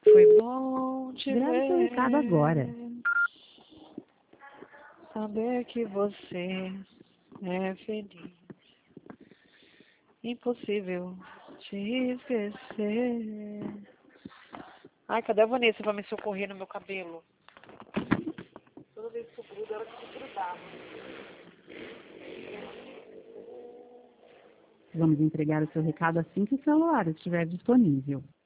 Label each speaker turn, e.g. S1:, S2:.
S1: Foi bom te
S2: Grave seu recado agora.
S1: ver, saber que você é feliz. Impossível te esquecer. Ai, cadê a Vanessa pra me socorrer no meu cabelo? Toda vez que eu grudo, ela que grudava.
S2: Vamos entregar o seu recado assim que o celular estiver disponível.